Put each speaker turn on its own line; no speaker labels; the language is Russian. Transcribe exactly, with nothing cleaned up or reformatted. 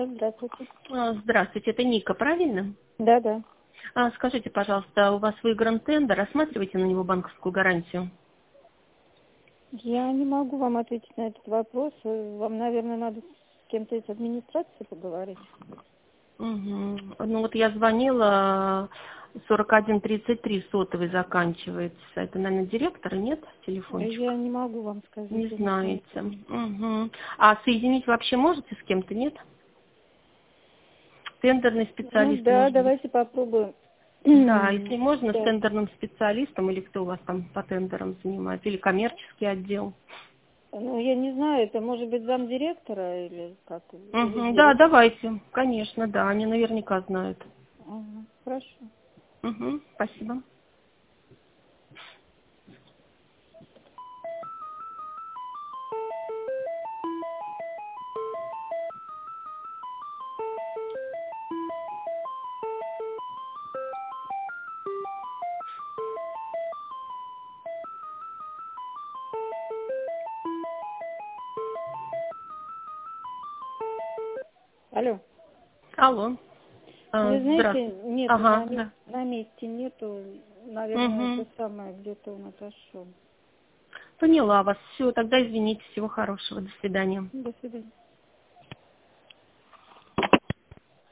Здравствуйте.
А, Здравствуйте, это Ника, правильно?
Да, да.
А, Скажите, пожалуйста, у вас выигран тендер, рассматриваете на него банковскую гарантию?
Я не могу вам ответить на этот вопрос. Вам, наверное, надо с кем-то из администрации поговорить.
Угу. Ну вот я звонила, сорок один тридцать три сотовый заканчивается. Это, наверное, директора, нет, телефончик?
Я не могу вам сказать,
Не
я не знаю.
знаете. Угу. А соединить вообще можете с кем-то, нет? Тендерный
Ну
специалист,
да,
может быть?
давайте попробуем.
Да, если можно, с
Да.
тендерным специалистом, или кто у вас там по тендерам занимается, или коммерческий отдел.
Ну, я не знаю, это может быть замдиректора или как? Или
Угу, да,
директор.
давайте, конечно, да, они наверняка знают.
Ага, хорошо.
Угу, спасибо.
Алло.
Алло. А,
Вы знаете,
здравствуйте.
нету, на,
Ага,
ме-
да.
на месте нету. Наверное, это
Угу.
самое, где-то он отошел.
Поняла вас. Все, тогда извините. Всего хорошего. До свидания.
До свидания.